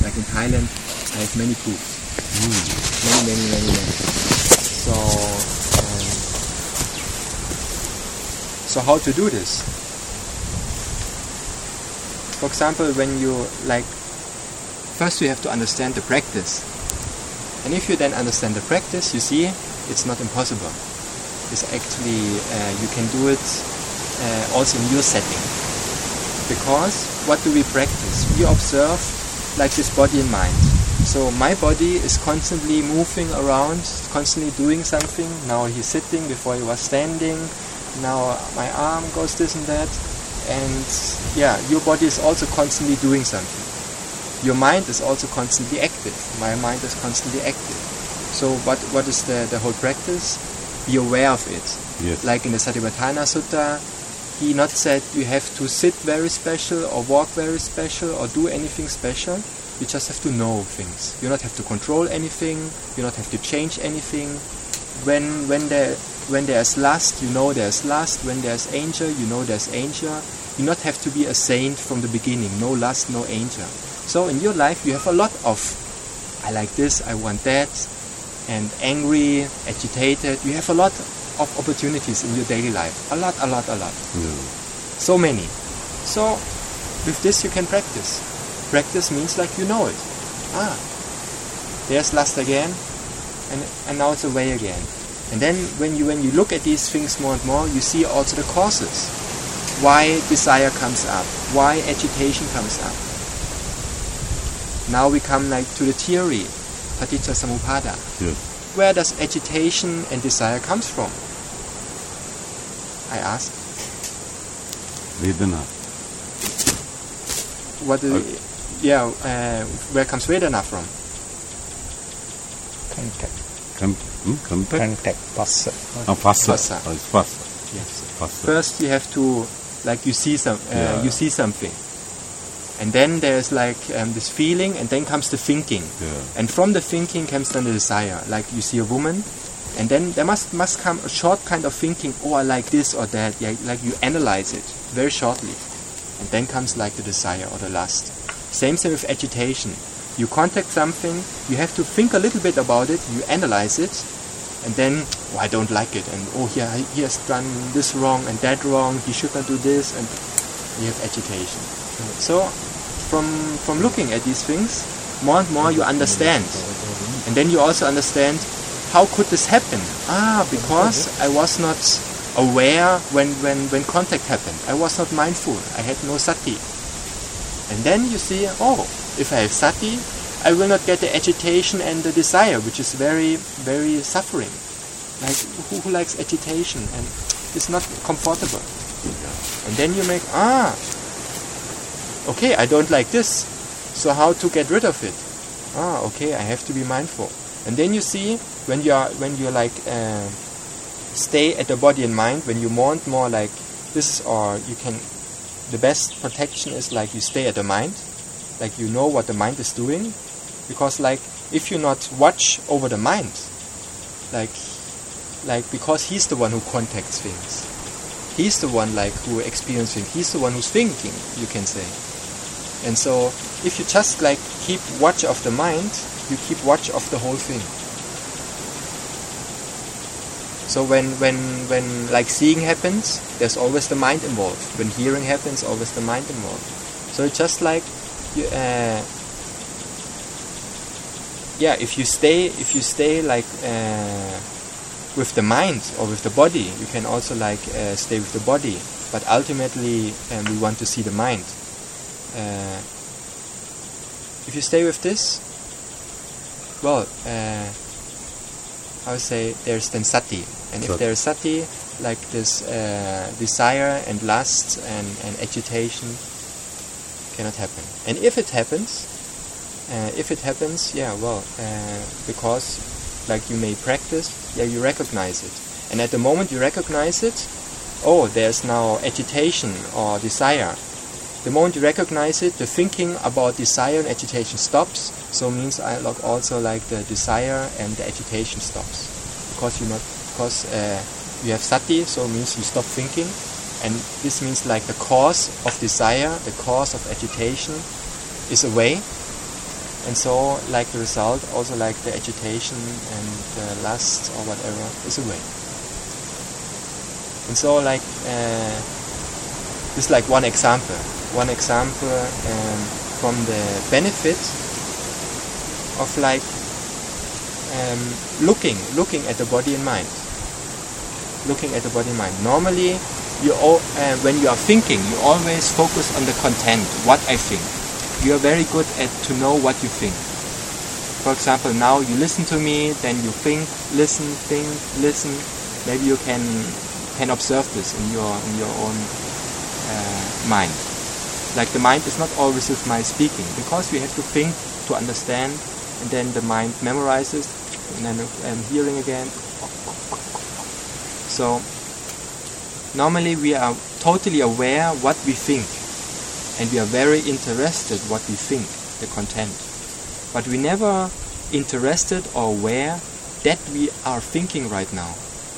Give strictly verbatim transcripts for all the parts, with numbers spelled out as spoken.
Like in Thailand, I have many proofs. Mm. Many, many, many, many. So, um, so how to do this? For example, when you like, first you have to understand the practice. And if you then understand the practice, you see, it's not impossible. It's actually, uh, you can do it uh, also in your setting. Because what do we practice? We observe like this body and mind. So my body is constantly moving around, constantly doing something. Now he's sitting, before he was standing. Now my arm goes this and that. And yeah, your body is also constantly doing something. Your mind is also constantly active. My mind is constantly active. So what what is the, the whole practice? Be aware of it. Yes. Like in the Satipatthana Sutta, he not said you have to sit very special or walk very special or do anything special. You just have to know things. You don't have to control anything. You don't have to change anything. When when there when there's lust, you know there's lust. When there's anger, you know there's anger. You not have to be a saint from the beginning. No lust, no anger. So in your life you have a lot of I like this, I want that, and angry, agitated. You have a lot of opportunities in your daily life. A lot, a lot, a lot. Yeah. So many. So with this you can practice. Practice means like you know it. Ah, there's lust again, and and now it's away again. And then when you when you look at these things more and more, you see also the causes. Why desire comes up, why agitation comes up. Now we come like to the theory, Paticca Samuppada. Yes. Where does agitation and desire comes from? I ask. Vedana. What is, Okay. yeah, uh, where comes Vedana from? Contact. Con- hmm? Contact? Contact. Passa. Oh, Phassa. Phassa. Oh, it's Phassa. Yes. Phassa. First you have to, like you see some, uh, Yeah. you see something, and then there's like um, this feeling, and then comes the thinking, Yeah. and from the thinking comes then the desire. Like you see a woman, and then there must must come a short kind of thinking. Oh, I like this or that. Yeah, like you analyze it very shortly, and then comes like the desire or the lust. Same thing with agitation. You contact something, you have to think a little bit about it. You analyze it, and then, oh, I don't like it, and oh, yeah, he has done this wrong and that wrong. He should not do this, and you have agitation. So, from from looking at these things, more and more you understand, and then you also understand how could this happen. Ah, because I was not aware when when when contact happened. I was not mindful. I had no sati, and then you see, oh, if I have sati, I will not get the agitation and the desire, which is very, very suffering. Like, who, who likes agitation and is not comfortable? And then you make, ah, okay, I don't like this. So how to get rid of it? Ah, okay, I have to be mindful. And then you see, when you are, when you like, uh, stay at the body and mind, when you more and more like, this is, or you can, the best protection is like you stay at the mind. Like you know what the mind is doing, because like if you not watch over the mind, like like because he's the one who contacts things, he's the one like who experiences things, he's the one who's thinking, you can say. And so if you just like keep watch of the mind, you keep watch of the whole thing. So when when when like seeing happens, there's always the mind involved. When hearing happens, always the mind involved. So it's just like You, uh, yeah, if you stay, if you stay like uh, with the mind or with the body, you can also like uh, stay with the body. But ultimately, um, we want to see the mind. Uh, if you stay with this, well, uh, I would say there's then sati, and if there is sati, like this uh, desire and lust and, and agitation cannot happen. And if it happens, uh, if it happens, yeah, well, uh, because like you may practice, yeah, you recognize it. And at the moment you recognize it, oh, there's now agitation or desire. The moment you recognize it, the thinking about desire and agitation stops. So it means I like also like the desire and the agitation stops, because you not because uh, you have sati, so it means you stop thinking. And this means like the cause of desire, the cause of agitation is away. And so, like the result, also like the agitation and the lust or whatever is away. And so, like uh, this is like one example. One example um, from the benefit of like um, looking, looking at the body and mind. Looking at the body and mind. Normally, you all, uh, when you are thinking, you always focus on the content, what I think. You are very good at to know what you think. For example, now you listen to me, then you think, listen, think, listen. Maybe you can can observe this in your in your own uh, mind. Like the mind is not always with my speaking, because we have to think to understand, and then the mind memorizes, and then um, hearing again. So normally we are totally aware what we think, and we are very interested what we think, the content. But we never interested or aware that we are thinking right now.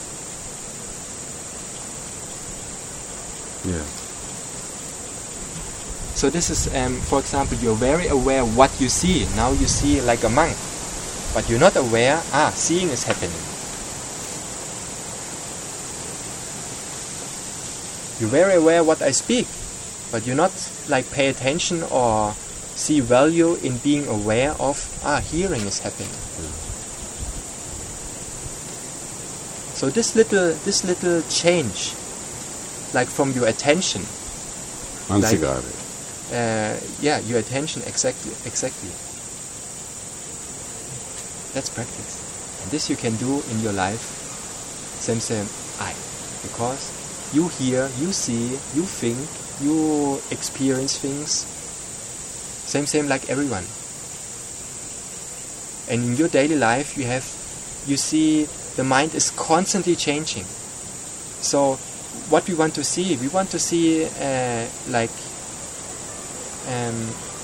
Yeah. So this is, um, for example, you're very aware what you see. Now you see like a monk, but you're not aware, ah, seeing is happening. You're very aware what I speak, but you're not like pay attention or see value in being aware of, ah, hearing is happening. Yeah. So this little, this little change, like from your attention, Ansigare. uh, yeah, your attention, exactly, exactly. That's practice, and this you can do in your life. Same, same, I, because you hear, you see, you think, you experience things. Same, same like everyone. And in your daily life, you have, you see, the mind is constantly changing. So, what we want to see, we want to see, uh, like, um,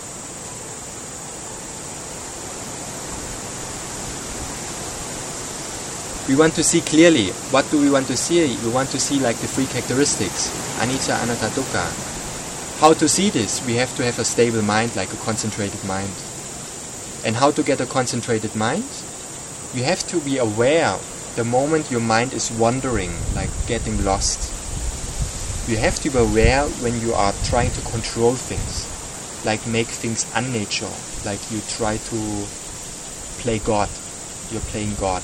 we want to see clearly. What do we want to see? We want to see like the three characteristics, anicca, anatta, dukkha. How to see this? We have to have a stable mind, like a concentrated mind. And how to get a concentrated mind? You have to be aware the moment your mind is wandering, like getting lost. You have to be aware when you are trying to control things, like make things unnatural, like you try to play God. You're playing God.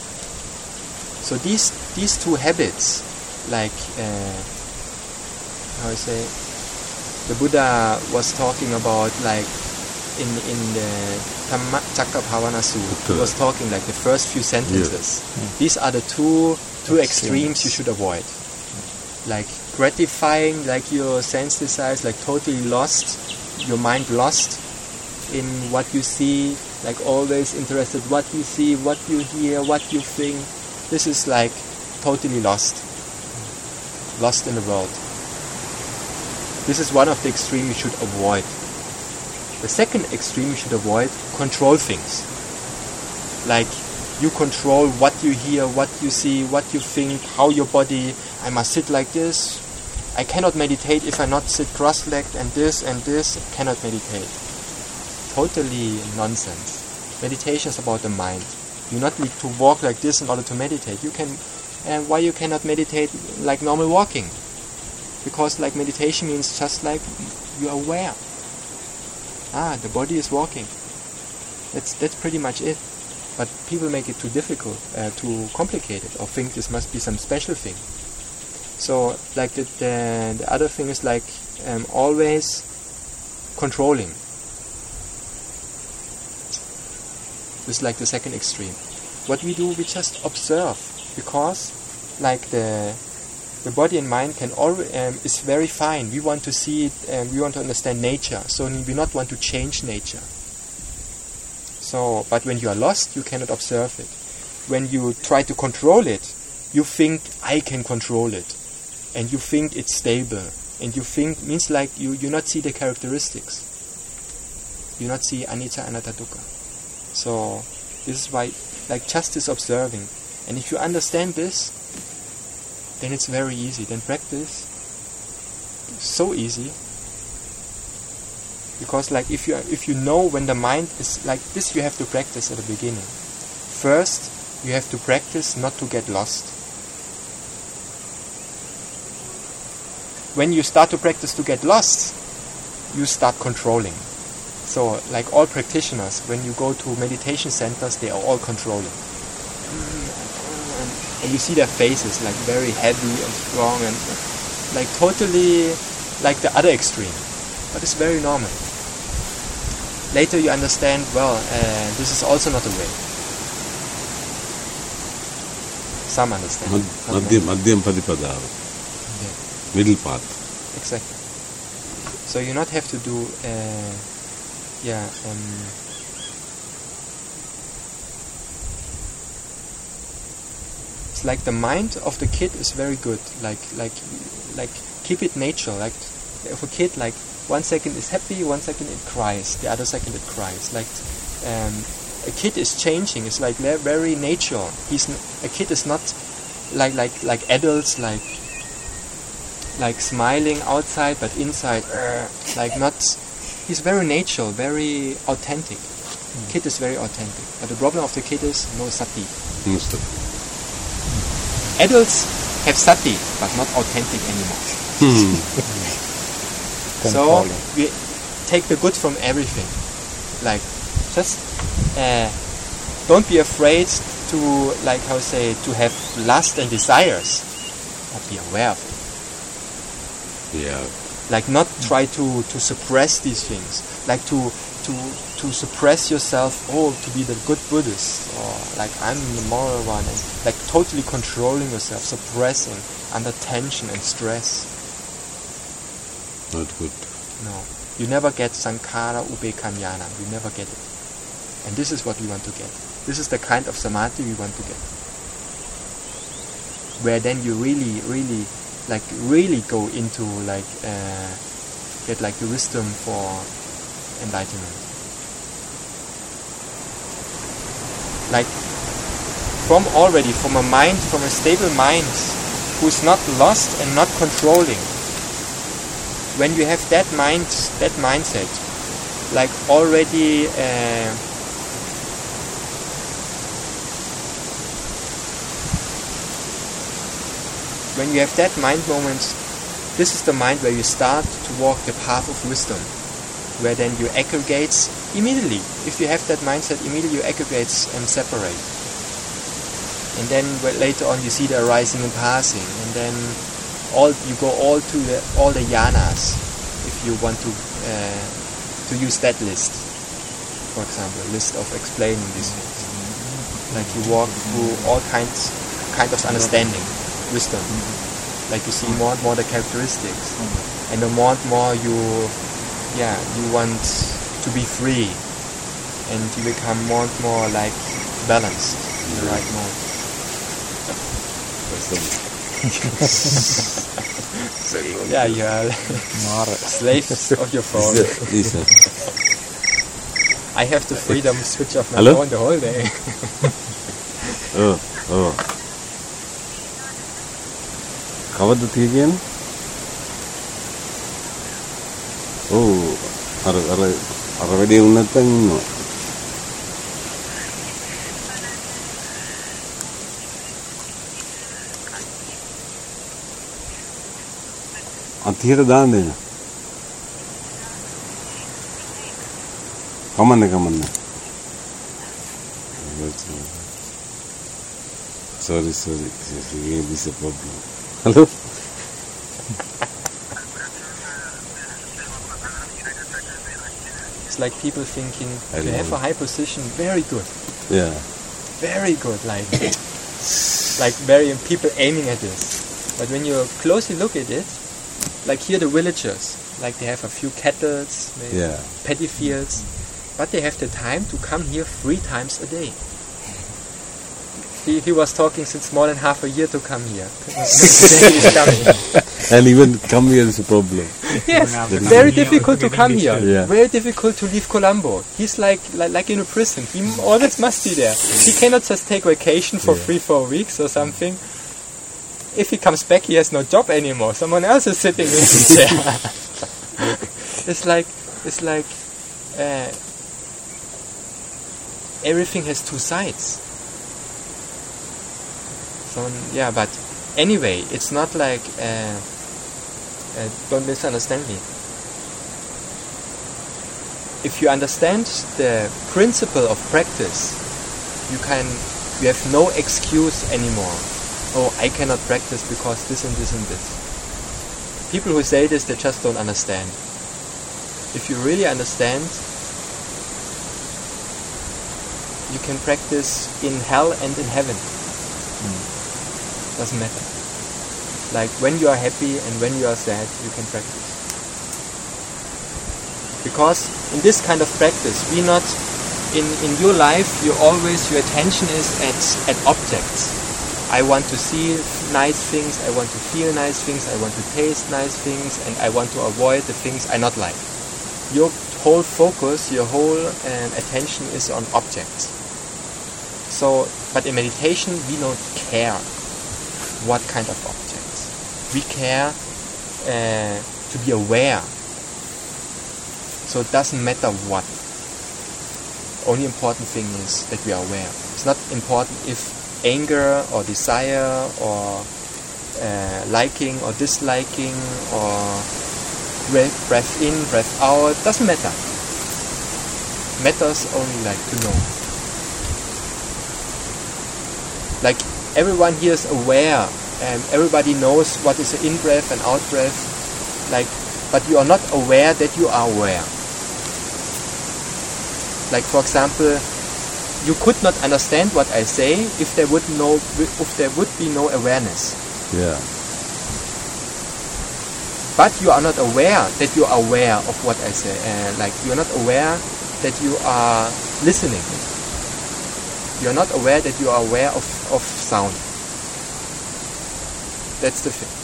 So these these two habits, like uh, how I say, the Buddha was talking about, like in in the Dhammacakkappavana Sutta, he was talking like the first few sentences. Yeah. Mm. These are the two two extremes you should avoid. Like gratifying, like your sense desires, like totally lost, your mind lost in what you see, like always interested what you see, what you hear, what you think. This is like totally lost. Lost in the world. This is one of the extremes you should avoid. The second extreme you should avoid, control things. Like you control what you hear, what you see, what you think, how your body, I must sit like this. I cannot meditate if I not sit cross-legged, and this and this, I cannot meditate. Totally nonsense. Meditation is about the mind. You not need to walk like this in order to meditate. You can, and why you cannot meditate like normal walking? Because like meditation means just like you are aware. Ah, the body is walking. That's that's pretty much it. But people make it too difficult, uh, too complicated, or think this must be some special thing. So like the the, the other thing is like um, always controlling. This is like the second extreme. What we do, we just observe, because like the the body and mind can all um, is very fine. We want to see it, and we want to understand nature. So we not want to change nature. So, but when you are lost, you cannot observe it. When you try to control it, you think I can control it, and you think it's stable, and you think means like you you not see the characteristics. You not see anicca, anatta, dukkha. So this is why, like, just this observing, and if you understand this, then it's very easy. Then practice so easy. Because like if you if you know when the mind is like this, you have to practice at the beginning. First, you have to practice not to get lost. When you start to practice to get lost, you start controlling. So like all practitioners, when you go to meditation centers, they are all controlling. And you see their faces like very heavy and strong and like totally like the other extreme. But it's very normal. Later you understand, well, uh, this is also not the way. Some understand. Madhyam Madhyam Padipadav. Middle path. Exactly. So you not have to do, uh, yeah, um, it's like the mind of the kid is very good. Like, like, like keep it natural. Like, if a kid, like, one second is happy, one second it cries, the other second it cries. Like, um, a kid is changing. It's like very natural. He's n- a kid is not like like like adults, like like smiling outside, but inside, uh, like not. He's very natural, very authentic. Mm. Kid is very authentic. But the problem of the kid is no sati. No sati. Adults have sati, but not authentic anymore. Hmm. So we take the good from everything. Like, just uh, don't be afraid to, like how say, to have lust and desires, but be aware of it. Yeah. Like, not try to, to suppress these things. Like to to to suppress yourself. Oh, to be the good Buddhist, or like I'm the moral one, and like totally controlling yourself, suppressing under tension and stress. Not good. No. You never get Sankhara Upekkha Jnana. You never get it. And this is what we want to get. This is the kind of samadhi we want to get. Where then you really, really, like, really go into, like, uh, get, like, the wisdom for enlightenment. Like, from already, from a mind, from a stable mind, who's not lost and not controlling, when you have that mind, that mindset, like already, uh, when you have that mind moment, this is the mind where you start to walk the path of wisdom, where then you aggregate immediately. If you have that mindset, immediately you aggregate and separate. And then later on you see the arising and passing, and then all you go all to the all the yanas, if you want to uh, to use that list, for example, a list of explaining these things. Like you walk through all kinds kind of understanding, wisdom. Like you see more and more the characteristics, and the more and more you, yeah, you want to be free, and you become more and more like balanced in the right mode. Yeah, you are slaves of your phone. Listen. I have the freedom to switch off my Hello? phone the whole day. Oh, oh. කවද්ද තියෙන්නේ? ඔව් අර අර අර වැඩේ වුණ නැත්නම් ඉන්නවා. අතියට දාන්න දෙන්න. කමන්න කමන්න. Sorry, sorry. This is a problem. Hello? It's like people thinking you have a high position, very good. Yeah. Very good, like like very people aiming at this. But when you closely look at it, like here the villagers, like they have a few cattle, maybe Yeah. paddy fields, but they have the time to come here three times a day. He, he was talking since more than half a year to come here. He's coming. And even come here is a problem. Yes, very difficult to come here. Yeah. Very difficult to leave Colombo. He's like, like like in a prison. He always must be there. He cannot just take vacation for Yeah. three, four weeks or something. If he comes back, he has no job anymore. Someone else is sitting in his chair. It's like it's like uh, everything has two sides. So yeah, but anyway, it's not like uh, uh, don't misunderstand me. If you understand the principle of practice, you can you have no excuse anymore. Oh, I cannot practice because this and this and this. People who say this, they just don't understand. If you really understand, you can practice in hell and in heaven. Mm. Doesn't matter. Like when you are happy and when you are sad, you can practice. Because in this kind of practice, we not in in your life, you always your attention is at at objects. I want to see nice things, I want to feel nice things, I want to taste nice things, and I want to avoid the things I not like. Your whole focus, your whole um, attention is on objects. So, but in meditation, we don't care what kind of objects. We care uh, to be aware. So it doesn't matter what. Only important thing is that we are aware. It's not important if anger or desire or uh, liking or disliking or breath, breath in, breath out, doesn't matter. Matters only like to know. Like everyone here is aware and everybody knows what is an in-breath and out-breath, like, but you are not aware that you are aware. Like for example, you could not understand what I say if there would no if there would be no awareness. Yeah. But you are not aware that you are aware of what I say. Uh, like you are not aware that you are listening. You are not aware that you are aware of, of sound. That's the thing.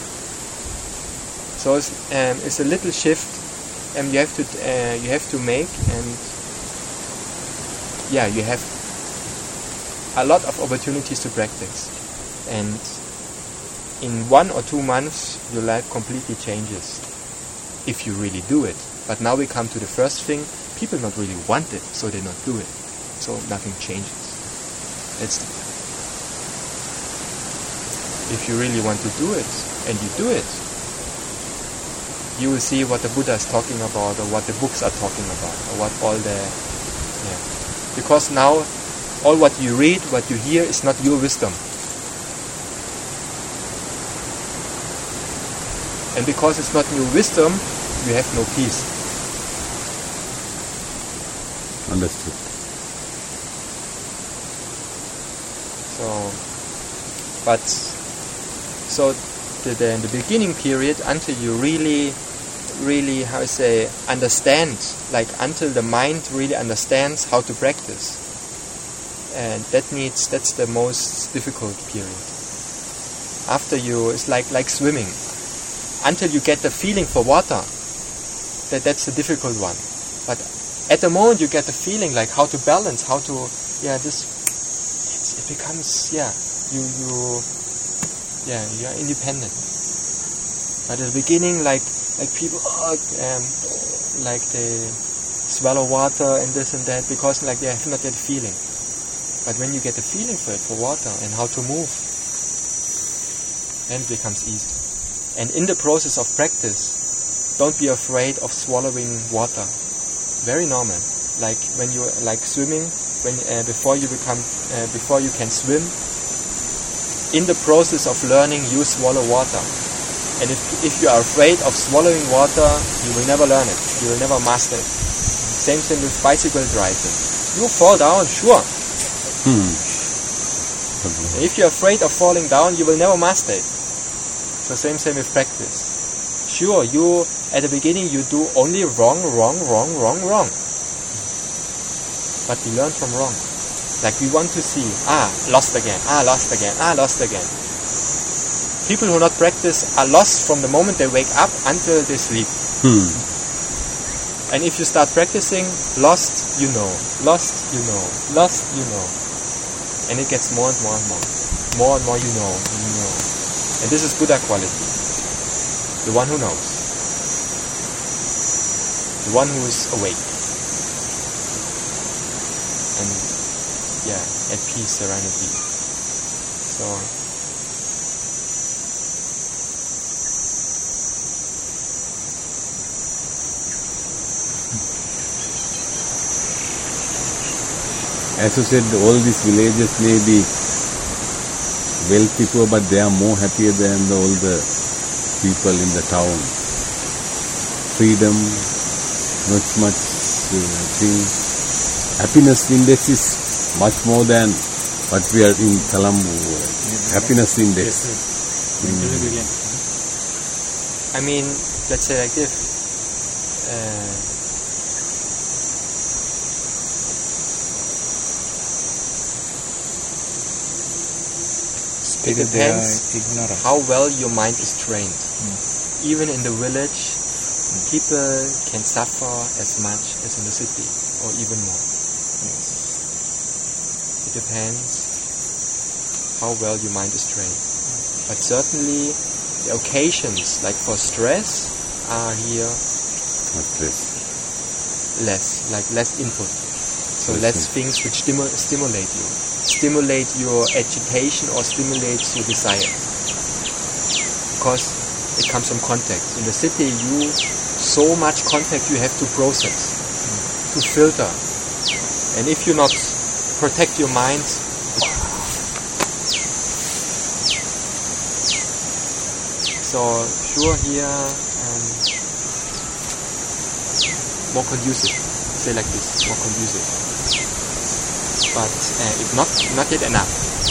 So it's, um, it's a little shift, and you have to uh, you have to make and. Yeah, you have a lot of opportunities to practice, and in one or two months your life completely changes if you really do it. But now we come to the first thing: people not really want it, so they not do it, so nothing changes. That's the point. If you really want to do it and you do it, you will see what the Buddha is talking about, or what the books are talking about, or what all the yeah. Because now, all what you read, what you hear, is not your wisdom. And because it's not your wisdom, you have no peace. Understood. So, but, so the, the, in the beginning period, until you really, really, how to say, understand, like until the mind really understands how to practice, and that needs that's the most difficult period. After you, it's like like swimming. Until you get the feeling for water, that that's the difficult one. But at the moment you get the feeling like how to balance, how to yeah this it's, it becomes yeah you you yeah you are independent. But at the beginning, like. Like people, oh, um, like they swallow water and this and that because like they have not yet feeling. But when you get a feeling for it, for water and how to move, then it becomes easy. And in the process of practice, don't be afraid of swallowing water. Very normal. Like when you like swimming, when uh, before you become, uh, before you can swim, in the process of learning, you swallow water. And if, if you are afraid of swallowing water, you will never learn it. You will never master it. Same thing with bicycle driving. You fall down, sure. Hmm. Okay. If you're afraid of falling down, you will never master it. So same thing with practice. Sure, you at the beginning you do only wrong, wrong, wrong, wrong, wrong. But we learn from wrong. Like we want to see, ah, lost again, ah, lost again, ah, lost again. People who not practice are lost from the moment they wake up until they sleep. Hmm. And if you start practicing, lost, you know. Lost, you know. Lost, you know. And it gets more and more and more. More and more you know, you know. And this is Buddha quality. The one who knows. the one who is awake. And yeah, at peace, serenity. So as you said, all these villages may be wealthy poor, but they are more happier than the, all the people in the town. Freedom, not much uh, thing. Happiness index is much more than what we are in Colombo. Uh, happiness index. Mm. I mean, let's say like this. Uh, it depends how well your mind is trained. Mm. Even in the village, mm. people can suffer as much as in the city, or even more. Yes. It depends how well your mind is trained. Mm. But certainly, the occasions, like for stress, are here less. less, like less input. So less, less things which stimu- stimulate you. Stimulate your agitation or stimulates your desires. Because it comes from contact. In the city, you so much contact you have to process, mm. to filter. And if you not protect your mind, so sure here um, more conducive. Say like this, more conducive. But uh, it's not not yet enough.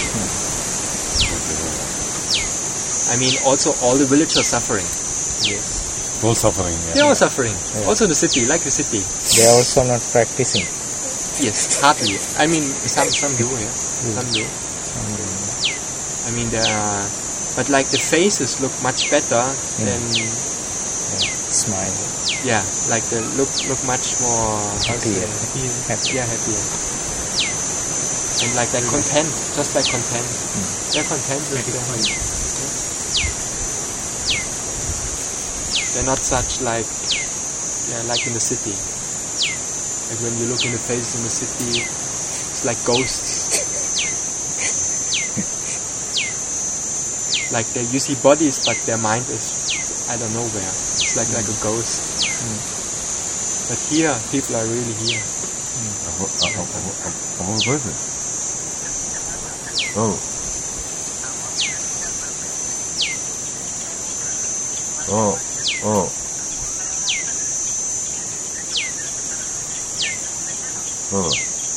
Hmm. I mean, also all the villagers are suffering. Yes. All suffering. Yeah. They are all suffering. Yeah. Also the city, like the city. They are also not practicing. Yes, hardly. I mean, some some do, yeah. Mm. Some do. Mm. I mean, there are, but like the faces look much better mm. than. Yeah. Smile. Yeah, like they look look much more happier. Happy. Yeah, happier. And like they're content, just like content. Mm. They're content with their life. They're not such like, yeah, like in the city. Like when you look in the faces in the city, it's like ghosts. Like they, you see bodies, but their mind is, I don't know where. It's like mm. like a ghost. Mm. But here, people are really here. Mm. Oh. Oh. Oh. Oh.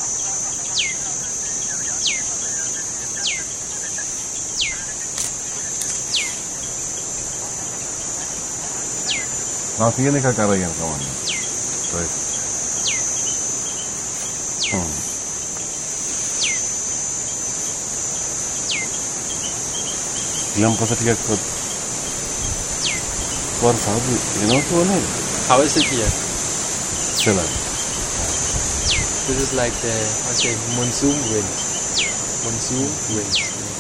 Now, tiene que cargar en kawan. Right. Hmm. Ilang pasatigat ko. For Saudi, you know to it? How is it here? Excellent. This is like the, I say, monsoon wind. Monsoon wind.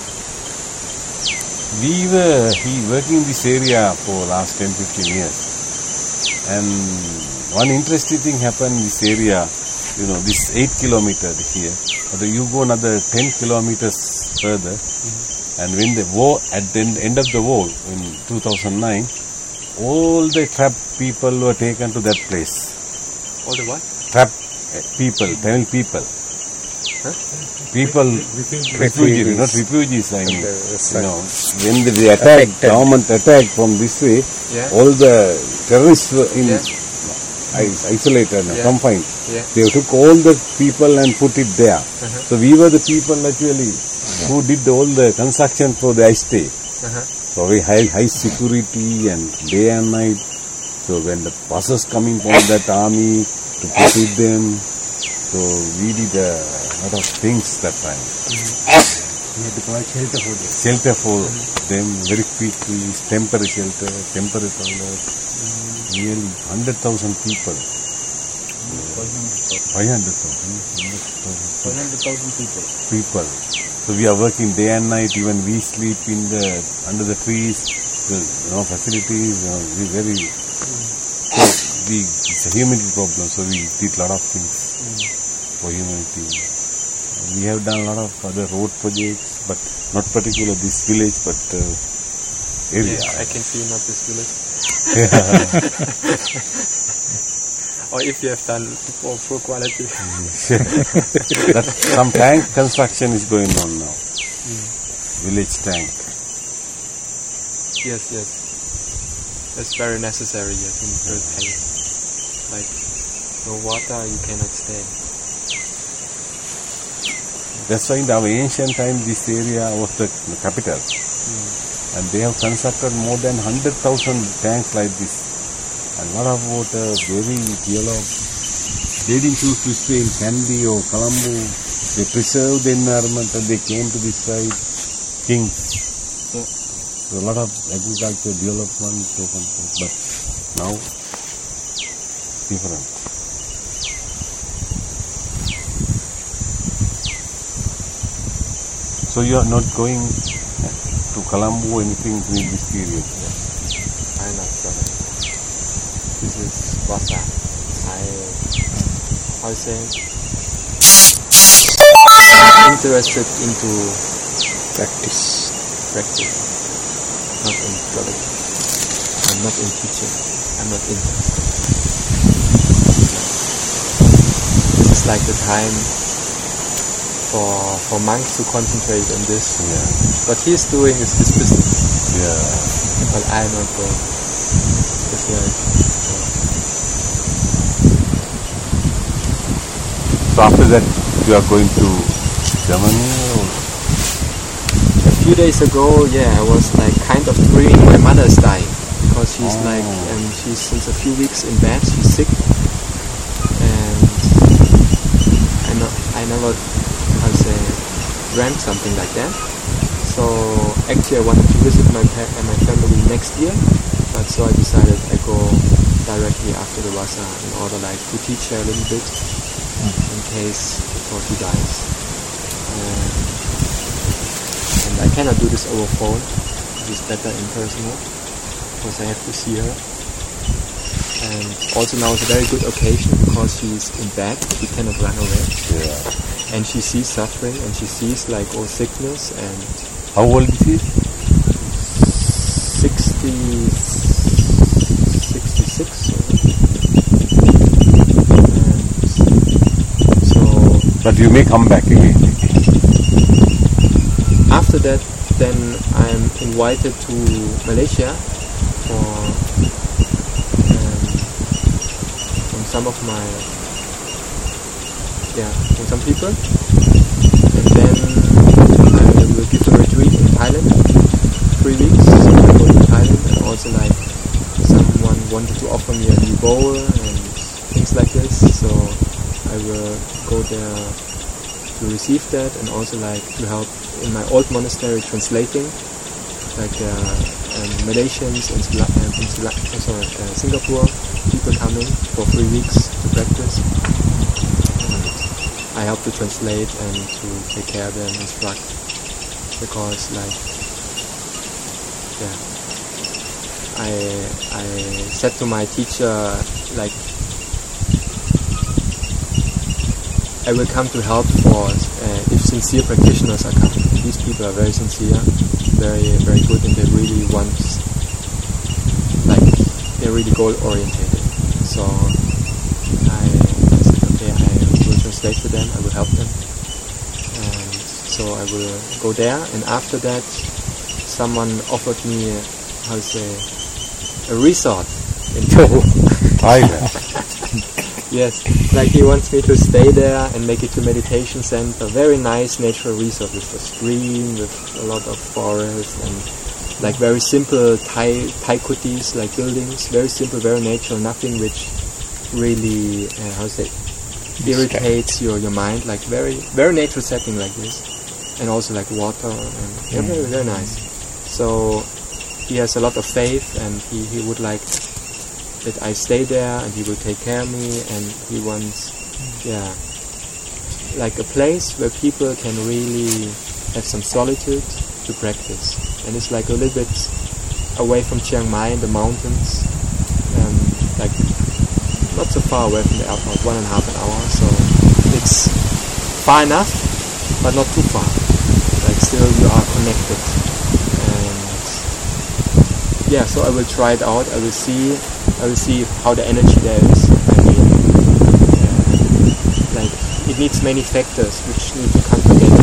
We were he working in this area for last ten to fifteen years. And one interesting thing happened in this area, you know, this eight kilometers here. But you go another ten kilometers further, mm-hmm. and when the war, at the end of the war in two thousand nine, all the trapped people were taken to that place. All the what? Trapped people, Tamil people. Huh? People, refugees, refugees, not refugees, I mean. You know, when the attack, affected. government attack from this way, yeah. all the terrorists were in yeah. isolated, yeah. confined. Yeah. They took all the people and put it there. Uh-huh. So we were the people actually uh-huh. who did all the construction for the stay. Uh-huh. So we high, high security and day and night. So when the buses coming from that army to put it them, so we did a lot of things that time. Mm-hmm. We had to provide shelter for them. Shelter for mm-hmm. them very quickly, temporary shelter, temporary toilet. Mm-hmm. Nearly one hundred thousand people. five hundred thousand. one hundred thousand people. People. So we are working day and night, even we sleep in the under the trees, the you know, facilities, you know, we very... So we it's a humanity problem, so we did a lot of things Mm. for humanity. We have done a lot of other road projects, but not particular this village, but uh, area. Yeah, I can see not this village. Yeah. Or if you have done for poor quality. That some tank construction is going on now. Village tank. Yes, yes. It's very necessary here to build tanks. Like, no water, you cannot stay. That's why in our ancient time this area was the capital. And they have constructed more than one hundred thousand tanks like this. And a lot of water, very yellow. They didn't choose to stay in Kandy or Colombo. They preserved the environment and they came to this side. Kings. Yeah. So a lot of agriculture development, so on, so, but now different. So you are not going to Colombo or anything during this period? I'm not gonna. This is Vasa. I, how to say, I'm interested into Practice. practice, not in theology. I'm not in teaching. I'm not interested. This is like the time for for monks to concentrate on this. Yeah. What he's doing is his business. Yeah. But I'm not going. It's like, So after that, you are going to Germany? Or? a few days ago, yeah, I was like kind of dreaming my mother is dying because she's Oh. like, and she's since a few weeks in bed. She's sick, and I know I never, how to say, dreamt something like that. So actually, I wanted to visit my pa- uh, my family next year, but so I decided I go directly after the Vasa in order like to teach her a little bit in case before she dies. Um, and I cannot do this over phone. It is better in person because I have to see her. And also now is a very good occasion because she's in bed. She cannot run away. Yeah. And she sees suffering and she sees like all sickness and How old is he? sixty, sixty-six. And so But you may come back again. after that, then I'm invited to Malaysia for um, from some of my yeah from some people, and then I will give a retreat in Thailand, three weeks. So I go to Thailand, and also like someone wanted to offer me a new bowl and things like this, so I will go there to receive that and also like to help in my old monastery translating, like uh, um, Malaysians and Sula- um, in Sula- oh, sorry, uh, Singapore people coming for three weeks to practice. And I help to translate and to take care of them, instruct, because like yeah, I I said to my teacher like I will come to help for uh, if sincere practitioners are coming. These people are very sincere, very very good, and they really want, like, they're really goal orientated. So I, I said, okay, I will translate to them. I will help them, and so I will go there. And after that, someone offered me, how to say, a resort in Tohu. Thailand. Yes, like he wants me to stay there and make it a meditation center. Very nice natural resort with a stream, with a lot of forest and like very simple Thai Thai kutis, like buildings. Very simple, very natural. Nothing which really uh, how to say irritates your, your mind. Like very very natural setting like this, and also like water and yeah, very very nice. So he has a lot of faith, and he, he would like that I stay there, and he will take care of me, and he wants, yeah, like a place where people can really have some solitude to practice. And it's like a little bit away from Chiang Mai in the mountains, um, like not so far away from the airport, one and a half an hour, so it's far enough, but not too far. Like still you are connected. And yeah, so I will try it out. I will see, I will see how the energy there is. I mean, uh, like it needs many factors which need to come together.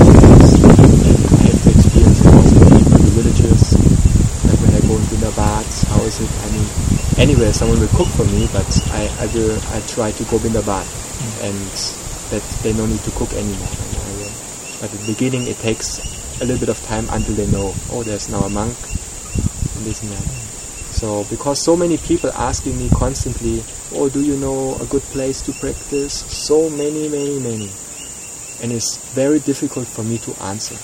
I have to experience it also deep in the villages. Like when I go into the baths, how is it? I mean, anyway, someone will cook for me, but I, I will I try to go in the bath, mm. and that they no need to cook anymore. And I will, but at the beginning, it takes a little bit of time until they know. Oh, there's now a monk, and this and that. So because so many people asking me constantly, oh, do you know a good place to practice? So many, many, many, and it's very difficult for me to answer.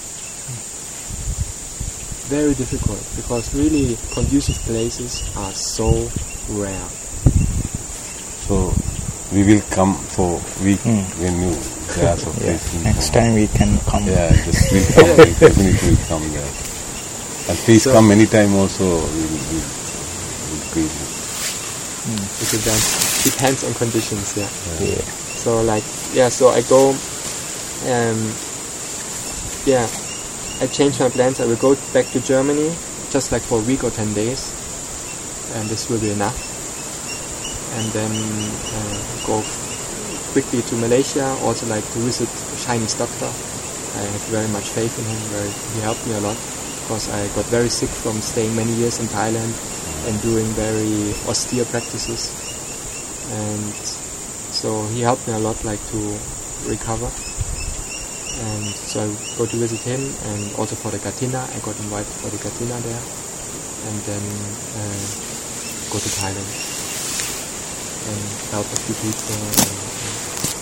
Very difficult, because really conducive places are so rare. So we will come for week mm. when you there. So yeah. Next time we can come. Yeah, just we'll come. We'll definitely will come there. And please so come anytime. Also, we'll we'll, we'll please. Mm. It depends, depends on conditions. Yeah. yeah. yeah. So like yeah, so I go. Um, yeah. I changed my plans. I will go back to Germany just like for a week or ten days, and this will be enough. And then uh, go quickly to Malaysia, also like to visit a Chinese doctor. I have very much faith in him. Very, he helped me a lot because I got very sick from staying many years in Thailand and doing very austere practices. And so he helped me a lot, like to recover. And so I go to visit him, and also for the Katina, I got invited for the Katina there, and then uh, go to Thailand and help a few people. And, and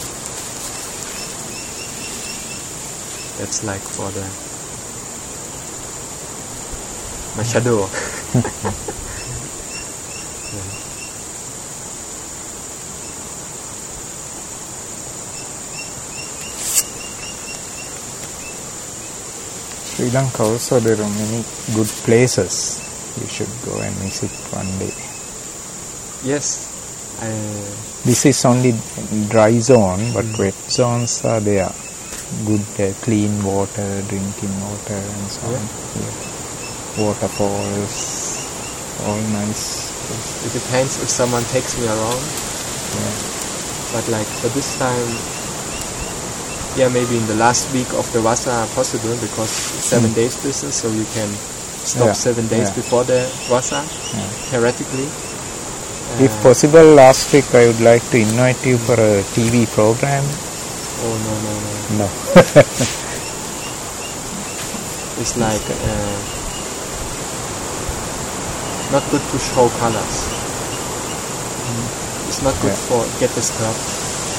that's like for the my shadow. Yeah. Sri Lanka also, there are many good places you should go and visit one day. Yes. I, this is only dry zone, but mm. wet zones are there. Good uh, clean water, drinking water and so yeah. on. Yeah. Waterfalls, all nice. It depends if someone takes me around. Yeah. But like for this time, yeah, maybe in the last week of the Vasa possible, because it's seven mm. days business, so you can stop yeah. seven days yeah. before the Vasa, yeah. theoretically. Uh, if possible, last week I would like to invite you for a T V program. Oh no no no. No. It's like uh, not good to show colors. Mm. It's not good yeah. for get disturbed.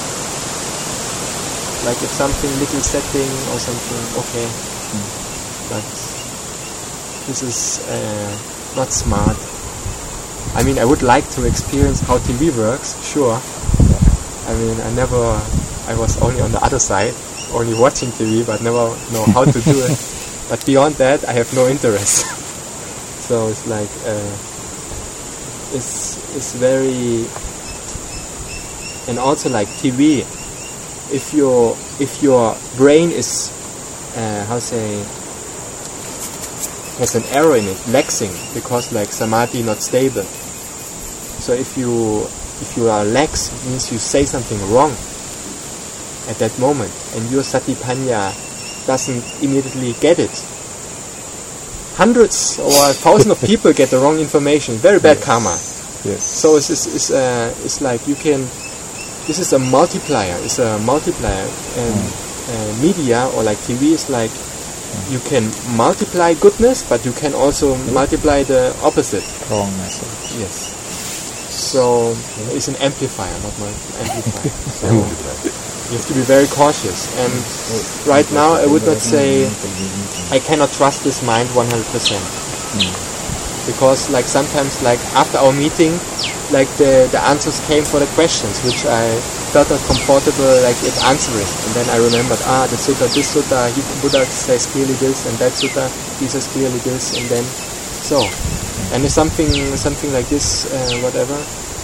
Like if something little setting or something, okay, mm. but this is uh, not smart. I mean, I would like to experience how T V works, sure. Yeah. I mean, I never, I was only on the other side, only watching T V, but never know how to do it. But beyond that, I have no interest. So it's like, uh, it's it's very, and also like T V. If your if your brain is uh, how say has an error in it, laxing, because like samadhi not stable. So if you if you are lax, it means you say something wrong at that moment, and your satipanya doesn't immediately get it. Hundreds or thousands of people get the wrong information. Very bad yes. karma. Yes. So it's it's it's, uh, it's like you can. This is a multiplier. It's a multiplier, and mm. uh, media or like T V is like mm. you can multiply goodness, but you can also mm. multiply the opposite. Wrong message. Yes. So mm. it's an amplifier, not an amplifier. So you have to be very cautious. And right now, I would not say I cannot trust this mind one hundred percent, mm. because like sometimes, like after our meeting, like the, the answers came for the questions, which I felt not comfortable like it answering. And then I remembered, ah, the sutta, this sutta, he, Buddha says clearly this, and that sutta, he says clearly this, and then so. And if something something like this, uh, whatever,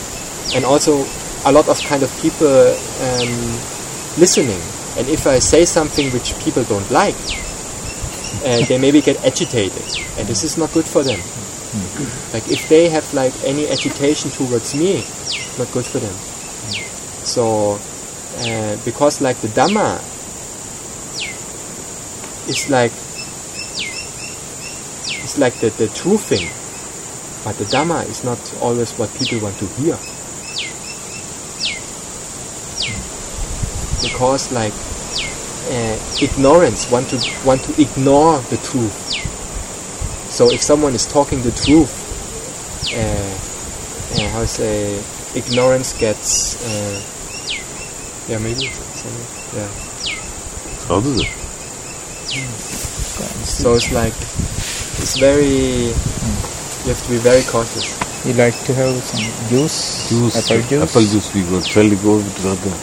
and also a lot of kind of people um, listening. And if I say something which people don't like, uh, they maybe get agitated, and this is not good for them. Like if they have like any agitation towards me, not good for them. So uh, because like the Dhamma is like it's like the, the true thing, but the Dhamma is not always what people want to hear. Because like uh, ignorance want to want to ignore the truth. So if someone is talking the truth, uh, uh, how to say, ignorance gets uh, yeah maybe yeah. How does it? So it's like it's very you have to be very cautious. You like to have some juice? Juice, apple juice? apple juice we got. Shall we go to the other?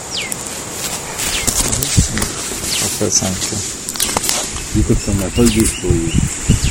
Apple something. We got some apple juice for you.